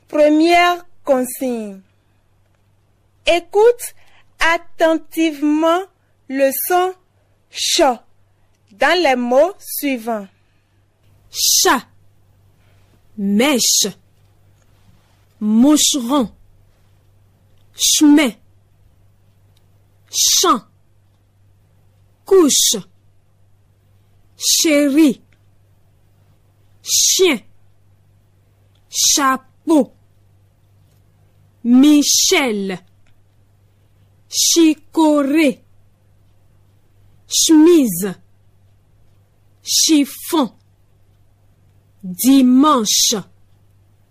Première consigne. Écoute attentivement le son ch dans les mots suivants. Chat, mèche, moucheron, chemin, champ, couche, chéri, chien, chapeau, Michel, chicorée, chemise, chiffon, dimanche.